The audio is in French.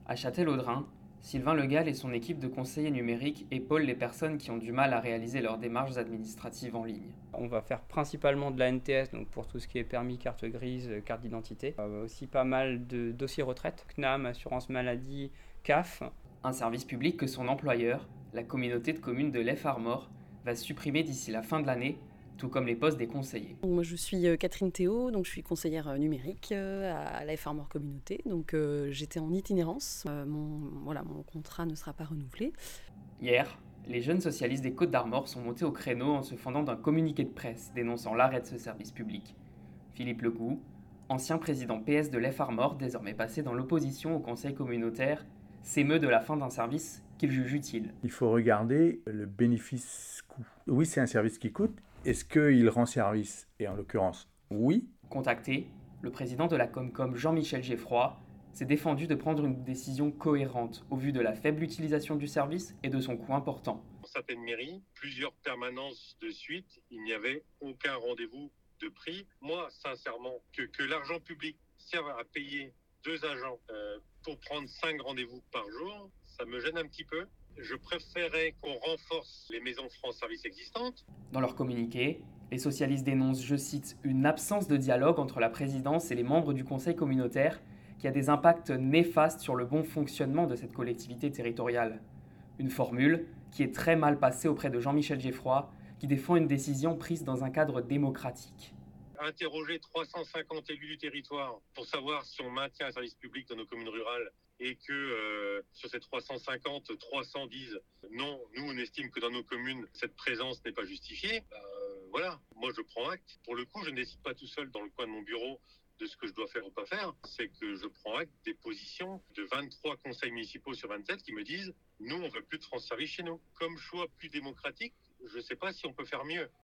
À Châtellerault, Sylvain Legal et son équipe de conseillers numériques épaulent les personnes qui ont du mal à réaliser leurs démarches administratives en ligne. On va faire principalement de la NTS, donc pour tout ce qui est permis, carte grise, carte d'identité. Aussi pas mal de dossiers retraite, CNAM, assurance maladie, CAF. Un service public que son employeur, la communauté de communes de l'Ef Armor, va supprimer d'ici la fin de l'année, tout comme les postes des conseillers. Moi, je suis Catherine Théo, donc je suis conseillère numérique à la F Armor Communauté. Donc j'étais en itinérance. Mon contrat ne sera pas renouvelé. Hier, les jeunes socialistes des Côtes d'Armor sont montés au créneau en se fendant d'un communiqué de presse dénonçant l'arrêt de ce service public. Philippe Legout, ancien président PS de l'Ef Armor, désormais passé dans l'opposition au conseil communautaire, s'émeut de la fin d'un service qu'il juge utile. Il faut regarder le bénéfice-coût. Oui, c'est un service qui coûte. Est-ce qu'il rend service? Et en l'occurrence, oui. Contacté, le président de la Comcom, Jean-Michel Geffroy, s'est défendu de prendre une décision cohérente au vu de la faible utilisation du service et de son coût important. Dans certaines mairies, plusieurs permanences de suite, il n'y avait aucun rendez-vous de prix. Moi, sincèrement, que l'argent public serve à payer 2 agents pour prendre 5 rendez-vous par jour, ça me gêne un petit peu. Je préférais qu'on renforce les maisons France Service existantes. Dans leur communiqué, les socialistes dénoncent, je cite, une absence de dialogue entre la présidence et les membres du conseil communautaire qui a des impacts néfastes sur le bon fonctionnement de cette collectivité territoriale. Une formule qui est très mal passée auprès de Jean-Michel Geffroy, qui défend une décision prise dans un cadre démocratique. Interroger 350 élus du territoire pour savoir si on maintient un service public dans nos communes rurales et que sur ces 350, 300 disent non, nous on estime que dans nos communes cette présence n'est pas justifiée, voilà, moi je prends acte. Pour le coup, je ne décide pas tout seul dans le coin de mon bureau de ce que je dois faire ou pas faire, c'est que je prends acte des positions de 23 conseils municipaux sur 27 qui me disent nous on veut plus de France Service chez nous. Comme choix plus démocratique, je ne sais pas si on peut faire mieux.